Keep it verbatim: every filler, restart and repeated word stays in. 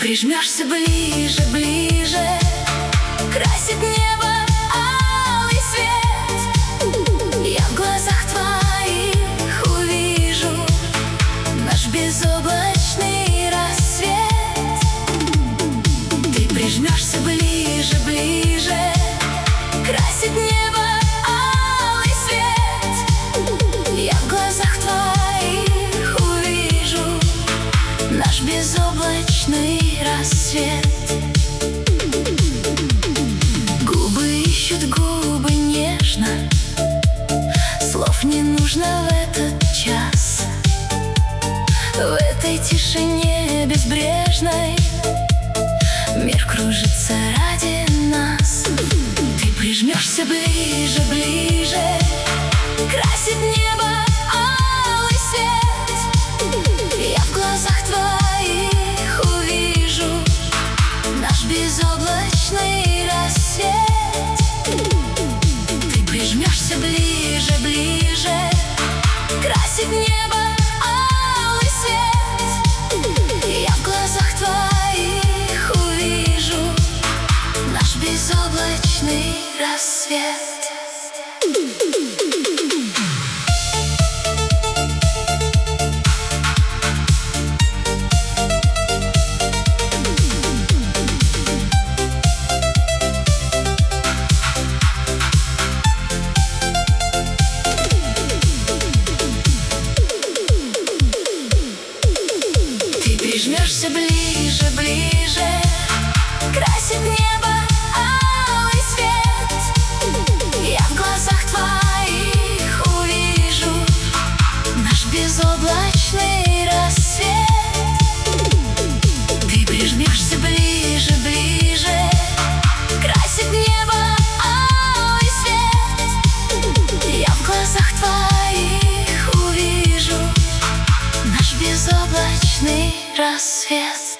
прижмешься ближе, ближе, красит небо алый свет. Я в глазах твоих увижу наш безоблачный рассвет. Ты прижмешься ближе, ближе, красит небо алый свет. Я в глазах твоих увижу наш безоблачный рассвет. Губы ищут губы нежно, слов не нужно в этот час. В этой тишине безбрежной мир кружится ради нас. Ты прижмешься ближе, ближе, красит небо алый свет. Я в глазах твоих увижу наш безоблачный рассвет. Ты прижмешься ближе, ближе, красит небо алый свет. Я в глазах твоих увижу наш безоблачный рассвет. Прижмешься ближе, ближе, красит небо алый свет. Я в глазах твоих увижу наш безоблачный рассвет. Ты прижмешься ближе, ближе, красит небо алый свет. Я в глазах твоих увижу наш безоблачный рассвет.